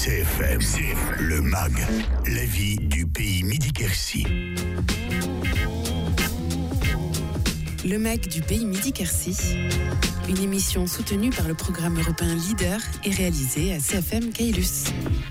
CFM, le MAG, la vie du pays Midi-Quercy. Le MAG du pays Midi-Quercy, une émission soutenue par le programme européen Leader et réalisée à CFM Caylus.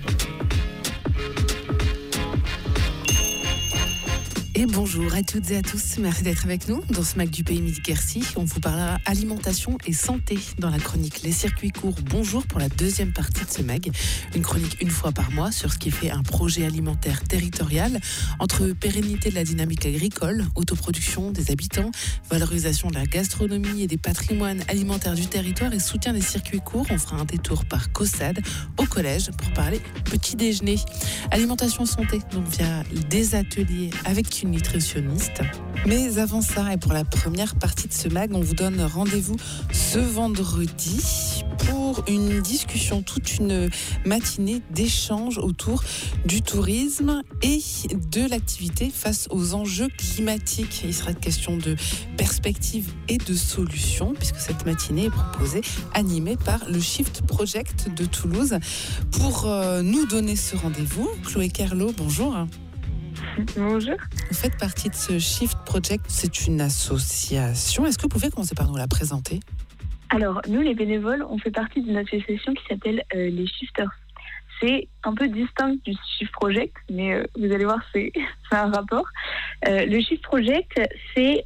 Et bonjour à toutes et à tous, merci d'être avec nous dans ce MAG du pays Midi-Quercy. On vous parlera alimentation et santé dans la chronique Les Circuits Courts. Bonjour pour la deuxième partie de ce MAG, une chronique une fois par mois sur ce qui fait un projet alimentaire territorial entre pérennité de la dynamique agricole, autoproduction des habitants, valorisation de la gastronomie et des patrimoines alimentaires du territoire et soutien des circuits courts. On fera un détour par Caussade au collège pour parler petit déjeuner. Alimentation santé, donc via des ateliers avec une nutritionniste. Mais avant ça, et pour la première partie de ce MAG, on vous donne rendez-vous ce vendredi pour une discussion, toute une matinée d'échanges autour du tourisme et de l'activité face aux enjeux climatiques. Il sera question de perspectives et de solutions, puisque cette matinée est proposée, animée par le Shift Project de Toulouse. Pour nous donner ce rendez-vous, Chloé Kerlo, bonjour. Bonjour. Vous faites partie de ce Shift Project, c'est une association. Est-ce que vous pouvez commencer par nous la présenter ? Alors, nous, les bénévoles, on fait partie d'une association qui s'appelle les Shifters. C'est un peu distinct du Shift Project, mais vous allez voir, c'est un rapport. Le Shift Project, c'est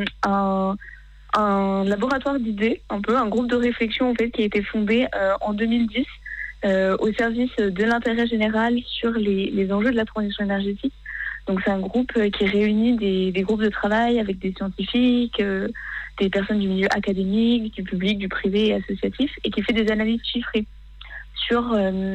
un laboratoire d'idées, un peu un groupe de réflexion en fait, qui a été fondé en 2010 au service de l'intérêt général sur les enjeux de la transition énergétique. Donc c'est un groupe qui réunit des groupes de travail avec des scientifiques, des personnes du milieu académique, du public, du privé et associatif, et qui fait des analyses chiffrées sur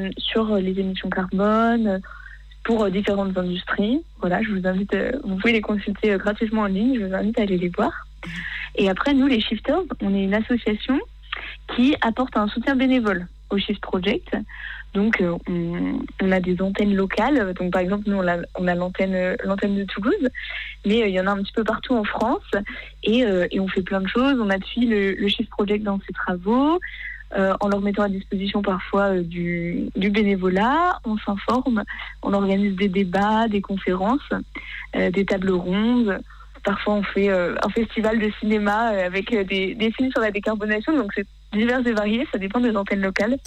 les émissions carbone pour différentes industries. Voilà, je vous invite, vous pouvez les consulter gratuitement en ligne, je vous invite à aller les voir. Et après, nous, les Shifters, on est une association qui apporte un soutien bénévole au Shift Project. Donc, on a des antennes locales. Donc, par exemple, nous, on a l'antenne de Toulouse, mais il y en a un petit peu partout en France. Et on fait plein de choses. On appuie le Shift Project dans ses travaux, en leur mettant à disposition parfois du bénévolat. On s'informe, on organise des débats, des conférences, des tables rondes. Parfois, on fait un festival de cinéma avec des films sur la décarbonation. Donc, c'est divers et varié. Ça dépend des antennes locales.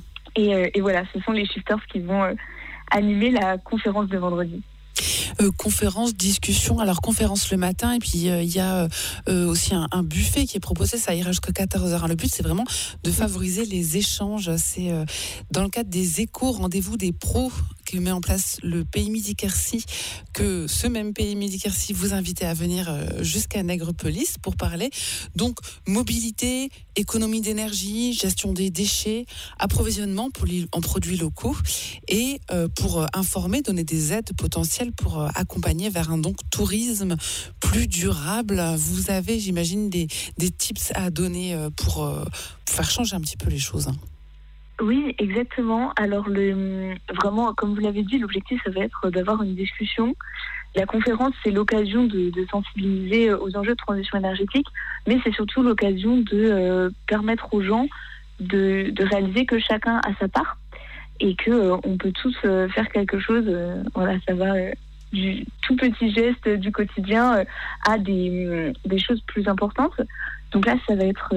Et voilà, ce sont les Shifters qui vont animer la conférence de vendredi. Conférence, discussion, alors conférence le matin et puis il y a aussi un buffet qui est proposé, ça ira jusqu'à 14h. Le but c'est vraiment de favoriser les échanges, c'est dans le cadre des éco-rendez-vous des pros que met en place le pays Midi-Quercy, que ce même pays Midi-Quercy vous invite à venir jusqu'à Nègrepelisse pour parler donc mobilité, économie d'énergie, gestion des déchets, approvisionnement en produits locaux et pour informer, donner des aides potentielles pour accompagner vers un tourisme plus durable. Vous avez, j'imagine, des tips à donner pour faire changer un petit peu les choses. Oui, exactement. Alors, vraiment, comme vous l'avez dit, l'objectif, ça va être d'avoir une discussion. La conférence, c'est l'occasion de sensibiliser aux enjeux de transition énergétique, mais c'est surtout l'occasion de permettre aux gens de réaliser que chacun a sa part et qu'on peut tous faire quelque chose. Voilà, ça va du tout petit geste du quotidien à des choses plus importantes. Donc là, ça va être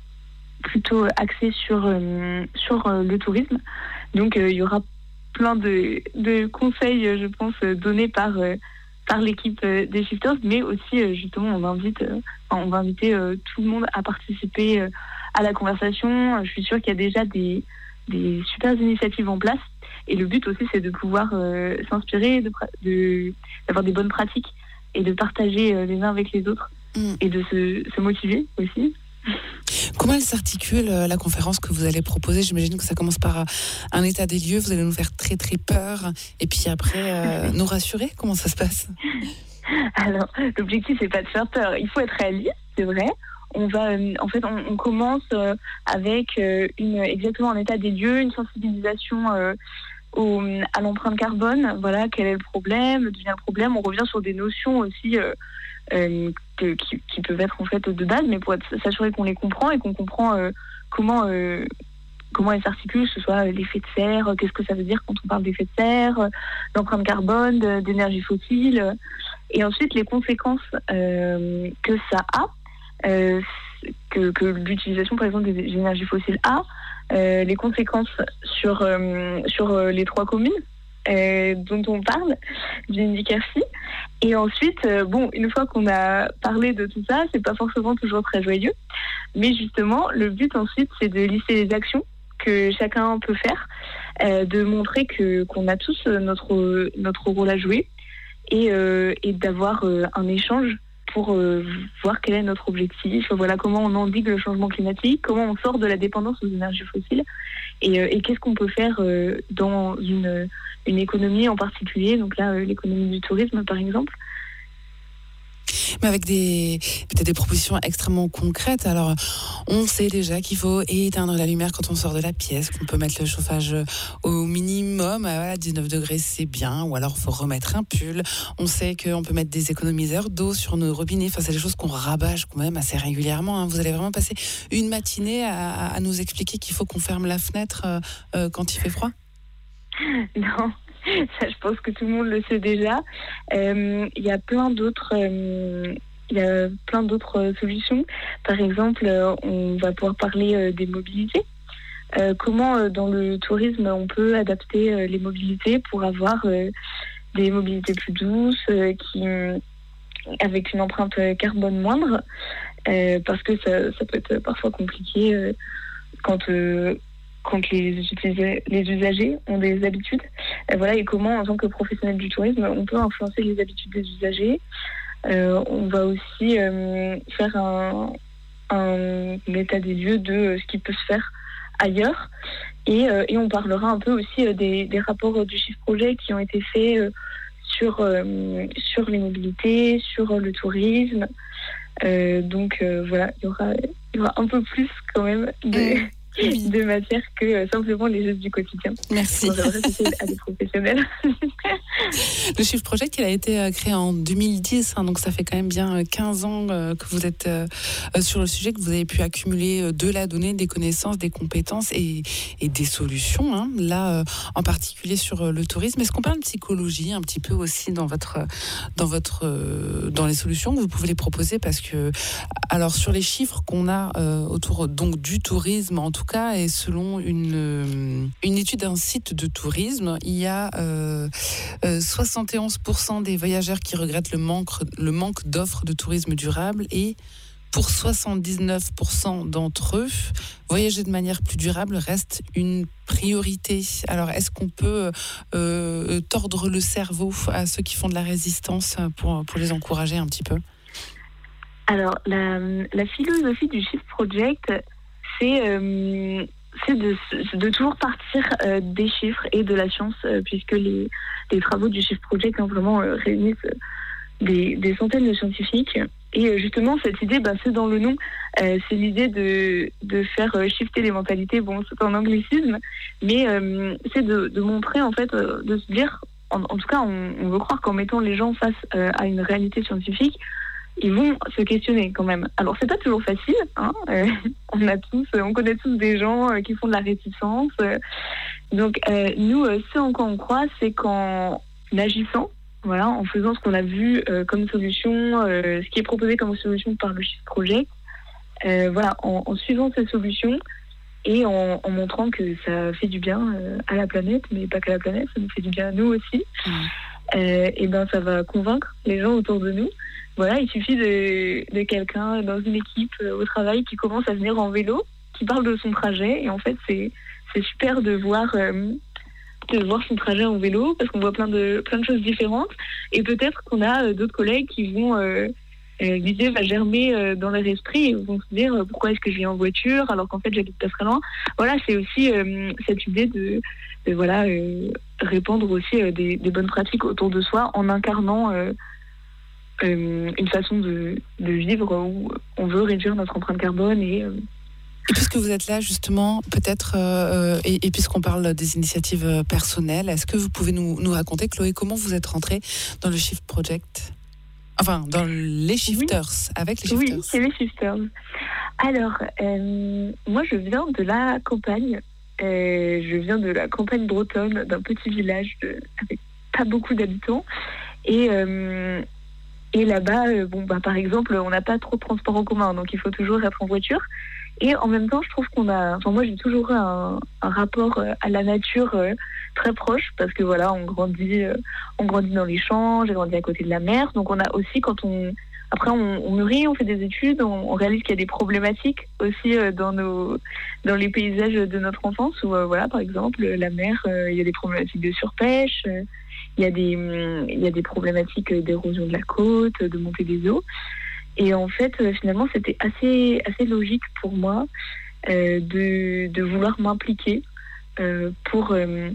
plutôt axé sur le tourisme. Donc il y aura plein de conseils, je pense, donnés par l'équipe des Shifters, mais aussi justement on va inviter tout le monde à participer à la conversation. Je suis sûre qu'il y a déjà des super initiatives en place, et le but aussi c'est de pouvoir s'inspirer, d'avoir des bonnes pratiques et de partager les uns avec les autres et de se motiver aussi. Comment elle s'articule la conférence que vous allez proposer ? J'imagine que ça commence par un état des lieux, vous allez nous faire très très peur et puis après nous rassurer. Comment ça se passe ? Alors, l'objectif c'est pas de faire peur, il faut être réaliste, c'est vrai. On va, on commence avec exactement un état des lieux, une sensibilisation à l'empreinte carbone. Voilà, quel est le problème, d'où vient le problème. On revient sur des notions aussi qui peuvent être en fait de base, mais pour s'assurer qu'on les comprend et qu'on comprend comment comment elles s'articulent, que ce soit l'effet de serre, qu'est-ce que ça veut dire quand on parle d'effet de serre, d'empreinte carbone, d'énergie fossile, et ensuite les conséquences que ça a, que l'utilisation par exemple des énergies fossiles a, les conséquences sur les 3 communes dont on parle du Midi-Quercy. Et ensuite, une fois qu'on a parlé de tout ça, c'est pas forcément toujours très joyeux, mais justement le but ensuite c'est de lister les actions que chacun peut faire, de montrer qu'on a tous notre rôle à jouer, et d'avoir un échange pour voir quel est notre objectif, voilà comment on endigue le changement climatique, comment on sort de la dépendance aux énergies fossiles, et qu'est-ce qu'on peut faire dans une économie en particulier, donc là l'économie du tourisme par exemple. Mais avec peut-être des propositions extrêmement concrètes. Alors, on sait déjà qu'il faut éteindre la lumière quand on sort de la pièce, qu'on peut mettre le chauffage au minimum, à 19 degrés, c'est bien, ou alors il faut remettre un pull. On sait qu'on peut mettre des économiseurs d'eau sur nos robinets. Enfin, c'est des choses qu'on rabâche quand même assez régulièrement. Vous allez vraiment passer une matinée à nous expliquer qu'il faut qu'on ferme la fenêtre quand il fait froid ? Non. Ça, je pense que tout le monde le sait déjà. Il y a plein d'autres solutions. Par exemple, on va pouvoir parler des mobilités. Comment, dans le tourisme, on peut adapter les mobilités pour avoir des mobilités plus douces, avec une empreinte carbone moindre, parce que ça peut être parfois compliqué quand les usagers ont des habitudes. Et comment, en tant que professionnel du tourisme, on peut influencer les habitudes des usagers. On va aussi faire un état des lieux de ce qui peut se faire ailleurs. Et on parlera un peu aussi des rapports du Shift Project qui ont été faits sur les mobilités, sur le tourisme. Il y aura un peu plus quand même de matière que simplement les gestes du quotidien. Merci. On va s'adresser à des professionnels. Le Shift Project, il a été créé en 2010, donc ça fait quand même bien 15 ans que vous êtes sur le sujet, que vous avez pu accumuler de la donnée, des connaissances, des compétences et des solutions, là en particulier sur le tourisme. Est-ce qu'on parle de psychologie un petit peu aussi dans les solutions que vous pouvez les proposer, parce que alors sur les chiffres qu'on a autour donc du tourisme en tout cas, et selon une étude d'un site de tourisme, il y a 71% des voyageurs qui regrettent le manque d'offres de tourisme durable, et pour 79% d'entre eux, voyager de manière plus durable reste une priorité. Alors, est-ce qu'on peut tordre le cerveau à ceux qui font de la résistance pour les encourager un petit peu ? Alors, la philosophie du Shift Project, c'est de toujours partir des chiffres et de la science, puisque les travaux du Shift Project vraiment réunissent des centaines de scientifiques. Et justement, cette idée, c'est dans le nom, c'est l'idée de faire shifter les mentalités. Bon, c'est un anglicisme, mais c'est de montrer, en fait, de se dire, en tout cas, on veut croire qu'en mettant les gens face à une réalité scientifique, ils vont se questionner quand même. Alors, c'est pas toujours facile, on connaît tous des gens qui font de la réticence. Donc, nous, ce en quoi on croit, c'est qu'en agissant, en faisant ce qu'on a vu comme solution, ce qui est proposé comme solution par le Shift Project, en suivant ces solutions et en montrant que ça fait du bien à la planète, mais pas qu'à la planète, ça nous fait du bien à nous aussi. Ça va convaincre les gens autour de nous. Il suffit de quelqu'un dans une équipe au travail qui commence à venir en vélo, qui parle de son trajet, et en fait c'est super de voir son trajet en vélo, parce qu'on voit plein de choses différentes, et peut-être qu'on a d'autres collègues qui vont l'idée va germer dans leur esprit, et vont se dire pourquoi est-ce que je viens en voiture alors qu'en fait j'habite pas très loin. C'est aussi cette idée de répandre aussi des bonnes pratiques autour de soi en incarnant une façon de vivre où on veut réduire notre empreinte carbone. Et puisque vous êtes là justement, peut-être, et puisqu'on parle des initiatives personnelles, est-ce que vous pouvez nous raconter, Chloé, comment vous êtes rentrée dans le Shift Project ? Enfin, dans les Shifters, avec les Shifters. Oui, c'est les Shifters. Alors, moi je viens de la campagne, Je viens de la campagne bretonne, d'un petit village avec pas beaucoup d'habitants. Et là-bas, par exemple, on n'a pas trop de transport en commun, donc il faut toujours être en voiture. Et en même temps, je trouve moi j'ai toujours eu un rapport à la nature très proche, parce que voilà, on grandit dans les champs, j'ai grandi à côté de la mer, donc on a aussi, après on mûrit, on fait des études, on réalise qu'il y a des problématiques aussi dans les paysages de notre enfance, où voilà, par exemple, la mer, il y a des problématiques de surpêche, il y a des problématiques d'érosion de la côte, de montée des eaux. Et en fait, finalement, c'était assez logique pour moi de vouloir m'impliquer dans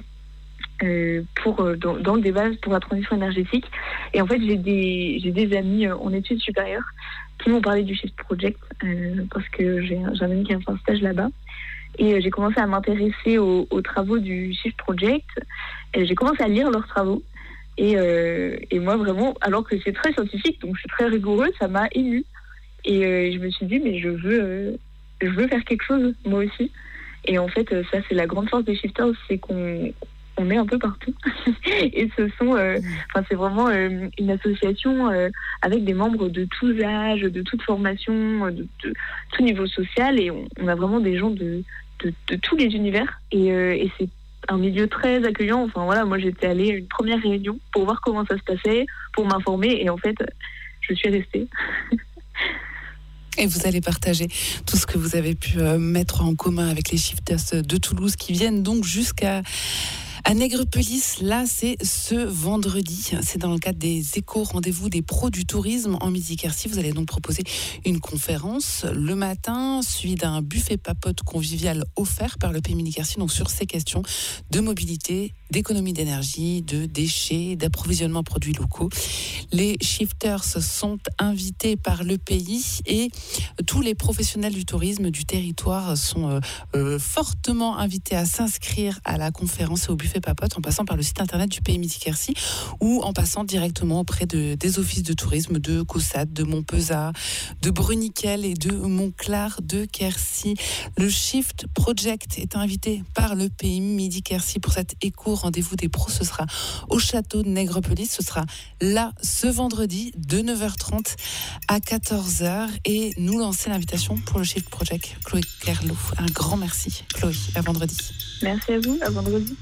le débat pour la transition énergétique. Et en fait, j'ai des amis en études supérieures qui m'ont parlé du Shift Project parce que j'ai un ami qui a fait un stage là-bas. Et j'ai commencé à m'intéresser aux travaux du Shift Project. Et j'ai commencé à lire leurs travaux. Et moi, vraiment, alors que c'est très scientifique, donc c'est très rigoureux, ça m'a émue. Et je me suis dit, mais je veux faire quelque chose, moi aussi. Et en fait, ça, c'est la grande force des Shifters, c'est qu'on est un peu partout. Et c'est vraiment une association avec des membres de tous âges, de toute formation, de tout niveau social. Et on a vraiment des gens de tous les univers. Et c'est un milieu très accueillant. Enfin voilà, moi j'étais allée à une première réunion pour voir comment ça se passait, pour m'informer, et en fait je suis restée. Et vous allez partager tout ce que vous avez pu mettre en commun avec les Shifters de Toulouse qui viennent donc jusqu'à Nègrepelisse. Là, c'est ce vendredi. C'est dans le cadre des éco-rendez-vous des pros du tourisme en Midi-Quercy. Vous allez donc proposer une conférence le matin, suivie d'un buffet papote convivial offert par le Pays Midi-Quercy, donc sur ces questions de mobilité, d'économie d'énergie, de déchets, d'approvisionnement en produits locaux. Les Shifters sont invités par le pays et tous les professionnels du tourisme du territoire sont fortement invités à s'inscrire à la conférence et au buffet papote en passant par le site internet du Pays Midi-Quercy ou en passant directement auprès des offices de tourisme de Caussade, de Montpezat, de Bruniquel et de Montclar de Quercy. Le Shift Project est invité par le Pays Midi-Quercy pour cet éco-rendez-vous des pros. Ce sera au château de Nègrepelisse. Ce sera là ce vendredi de 9h30 à 14h. Et nous lancer l'invitation pour le Shift Project. Chloé Kerlou, un grand merci. Chloé, à vendredi. Merci à vous, à vendredi.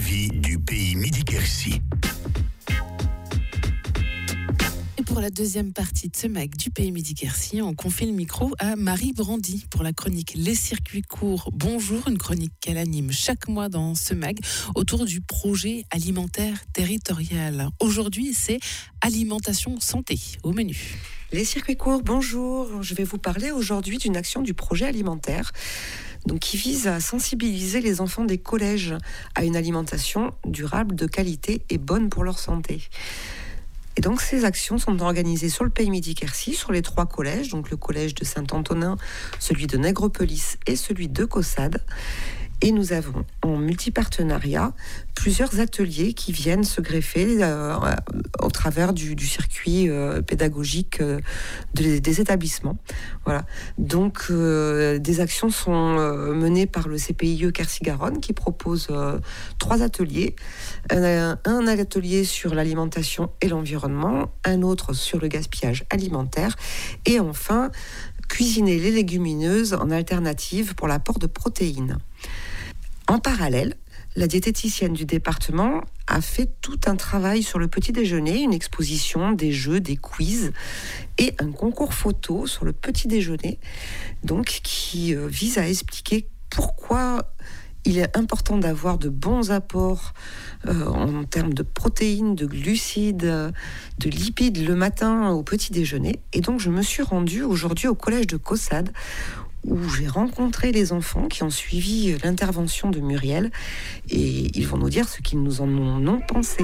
vie du pays Midi-Quercy. Et pour la deuxième partie de ce MAG du pays Midi-Quercy, on confie le micro à Marie Brandy pour la chronique Les circuits courts. Bonjour, une chronique qu'elle anime chaque mois dans ce MAG autour du projet alimentaire territorial. Aujourd'hui, c'est alimentation santé au menu. Les circuits courts, bonjour. Je vais vous parler aujourd'hui d'une action du projet alimentaire qui vise à sensibiliser les enfants des collèges à une alimentation durable, de qualité et bonne pour leur santé. Et donc ces actions sont organisées sur le pays Midi-Quercy, sur les 3 collèges, donc le collège de Saint-Antonin, celui de Nègrepelisse et celui de Caussade. Et nous avons en multipartenariat plusieurs ateliers qui viennent se greffer au travers du circuit pédagogique des établissements. Voilà. Donc des actions sont menées par le CPIE Quercy-Garonne qui propose 3 ateliers. Un atelier sur l'alimentation et l'environnement, un autre sur le gaspillage alimentaire et enfin cuisiner les légumineuses en alternative pour l'apport de protéines. En parallèle, la diététicienne du département a fait tout un travail sur le petit déjeuner, une exposition, des jeux, des quiz et un concours photo sur le petit déjeuner, donc qui vise à expliquer pourquoi il est important d'avoir de bons apports en termes de protéines, de glucides, de lipides le matin au petit déjeuner. Et donc je me suis rendue aujourd'hui au collège de Caussade où j'ai rencontré les enfants qui ont suivi l'intervention de Muriel et ils vont nous dire ce qu'ils nous en ont pensé.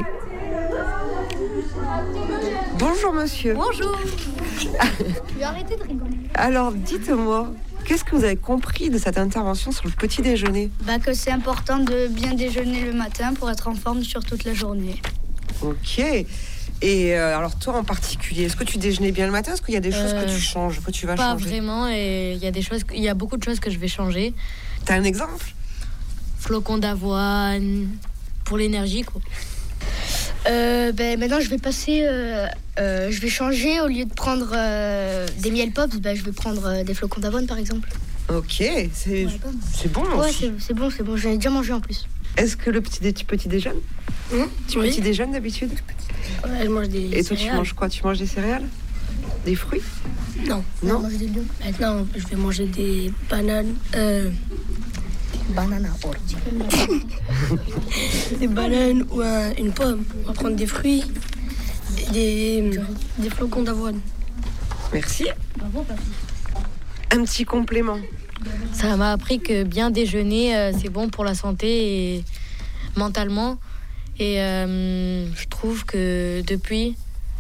Bonjour monsieur. Bonjour. Tu vas arrêter de rigoler. Alors dites-moi, qu'est-ce que vous avez compris de cette intervention sur le petit déjeuner ? Que c'est important de bien déjeuner le matin pour être en forme sur toute la journée. Ok. Et alors toi en particulier, est-ce que tu déjeunais bien le matin ? Est-ce qu'il y a des choses que tu changes, que tu vas pas changer ? Pas vraiment, et il y a beaucoup de choses que je vais changer. T'as un exemple ? Flocons d'avoine, pour l'énergie quoi. Maintenant je vais passer, je vais changer, au lieu de prendre des miel pops, je vais prendre des flocons d'avoine par exemple. Ok, c'est bon Ouais, aussi. c'est bon, j'en ai déjà mangé en plus. Est-ce que tu petit déjeunes ? Tu petit déjeunes d'habitude ? Ouais, je mange des céréales. Et toi tu manges quoi ? Tu manges des céréales ? Des fruits ? Non, je mange des lions. Maintenant je vais manger des bananes. Banana ordi. Des bananes ou une pomme. On va prendre des fruits et des flocons d'avoine. Merci. Un petit complément. Ça m'a appris que bien déjeuner, c'est bon pour la santé et mentalement. Et je trouve que depuis,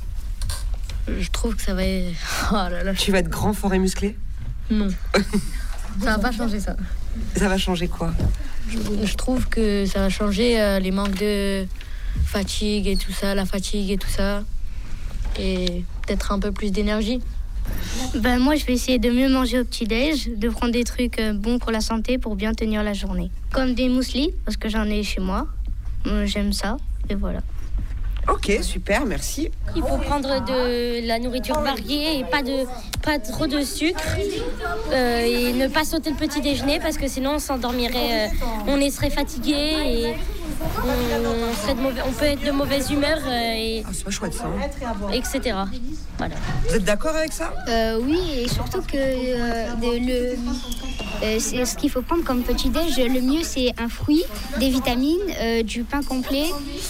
ça va être... Oh là là. Tu vas être grand, fort et musclé ? Non. Ça va pas changer ça. Ça va changer quoi ? Je trouve que ça va changer les manques de fatigue et tout ça, la fatigue et tout ça. Et peut-être un peu plus d'énergie. Moi, je vais essayer de mieux manger au petit-déj, de prendre des trucs bons pour la santé pour bien tenir la journée. Comme des mousselis, parce que j'en ai chez moi. J'aime ça, et voilà. Ok, super, merci. Il faut prendre de la nourriture variée et pas trop de sucre et ne pas sauter le petit déjeuner parce que sinon on s'endormirait, on serait fatigué et on peut être de mauvaise humeur c'est pas chouette ça. Etc. Voilà. Vous êtes d'accord avec ça ? Oui, et surtout que c'est ce qu'il faut prendre comme petit déj. Le mieux c'est un fruit, des vitamines, du pain complet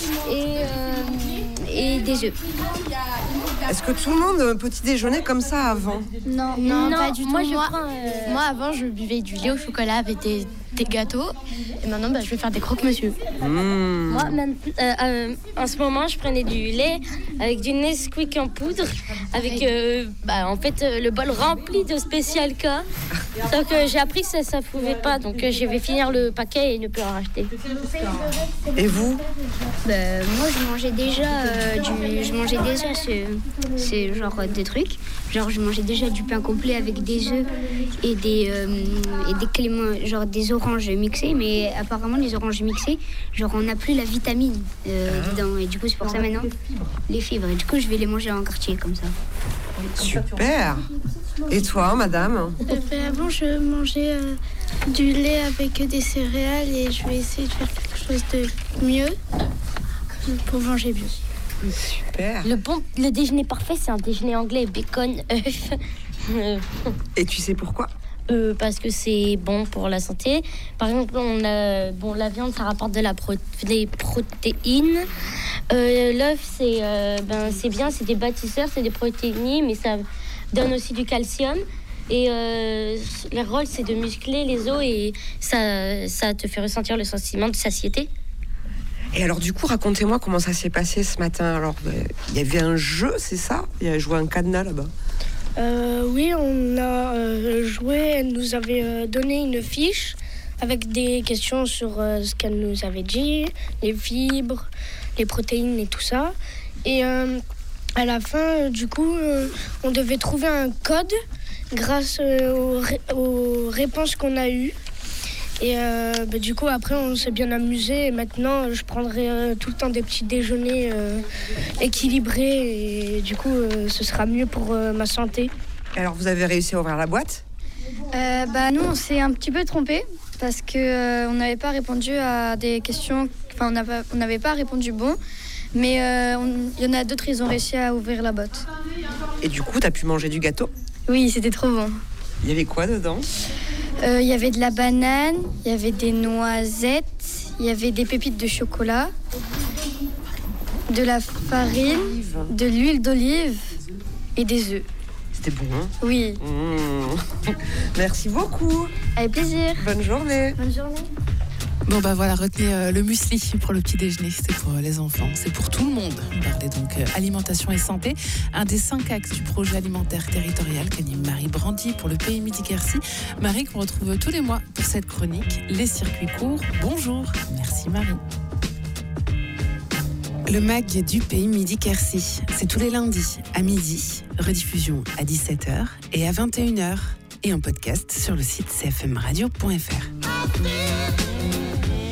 et des œufs. Est-ce que tout le monde petit déjeuner comme ça avant ? Non, pas du tout. Moi, avant, je buvais du lait au chocolat avec des gâteaux. Et maintenant, je vais faire des croque-monsieur. Moi, en ce moment, je prenais du lait avec du Nesquik en poudre, avec le bol rempli de Special K. Donc j'ai appris que ça ne pouvait pas, donc je vais finir le paquet et ne plus en racheter. Et vous ? Moi, je mangeais déjà ce genre de trucs. Genre, je mangeais déjà du pain complet avec des œufs et des cléments, genre des oranges mixées. Mais apparemment, les oranges mixées, genre, on n'a plus la vitamine dedans. Et du coup, c'est pour ça maintenant, les fibres. Et du coup, je vais les manger en quartier comme ça. Super. Et toi, madame ? Avant, je mangeais du lait avec des céréales et je vais essayer de faire quelque chose de mieux pour manger bien. Super. Le déjeuner parfait, c'est un déjeuner anglais, bacon, œufs. Et tu sais pourquoi ? Parce que c'est bon pour la santé. Par exemple, la viande, ça rapporte des protéines. L'œuf, c'est bien, c'est des bâtisseurs, c'est des protéines, mais ça donne aussi du calcium. Et le rôle, c'est de muscler les os et ça te fait ressentir le sentiment de satiété. Et alors du coup, racontez-moi comment ça s'est passé ce matin. Alors, il y avait un jeu, c'est ça ? Il y a joué un cadenas là-bas. Oui, on a joué, elle nous avait donné une fiche avec des questions sur ce qu'elle nous avait dit, les fibres, les protéines et tout ça. Et à la fin, du coup, on devait trouver un code grâce aux réponses qu'on a eues. Et du coup, après, on s'est bien amusé. Et maintenant, je prendrai tout le temps des petits déjeuners équilibrés. Et du coup, ce sera mieux pour ma santé. Alors, vous avez réussi à ouvrir la boîte ? Nous, on s'est un petit peu trompé parce que on n'avait pas répondu à des questions. Enfin, on n'avait pas répondu bon. Mais il y en a d'autres, ils ont réussi à ouvrir la boîte. Et du coup, t'as pu manger du gâteau ? Oui, c'était trop bon. Il y avait quoi dedans ? Il y avait de la banane, il y avait des noisettes, il y avait des pépites de chocolat, de la farine, de l'huile d'olive et des œufs. C'était bon, hein ? Oui. Merci beaucoup. Avec plaisir. Bonne journée. Bonne journée. Bon voilà, retenez le muesli pour le petit déjeuner, c'est pour les enfants, c'est pour tout le monde. On parlait donc alimentation et santé, un des 5 axes du projet alimentaire territorial qu'anime Marie Brandy pour le Pays Midi-Quercy. Marie qu'on retrouve tous les mois pour cette chronique, les circuits courts. Bonjour, merci Marie. Le MAG du Pays Midi-Quercy, c'est tous les lundis à midi, rediffusion à 17h et à 21h et en podcast sur le site cfmradio.fr.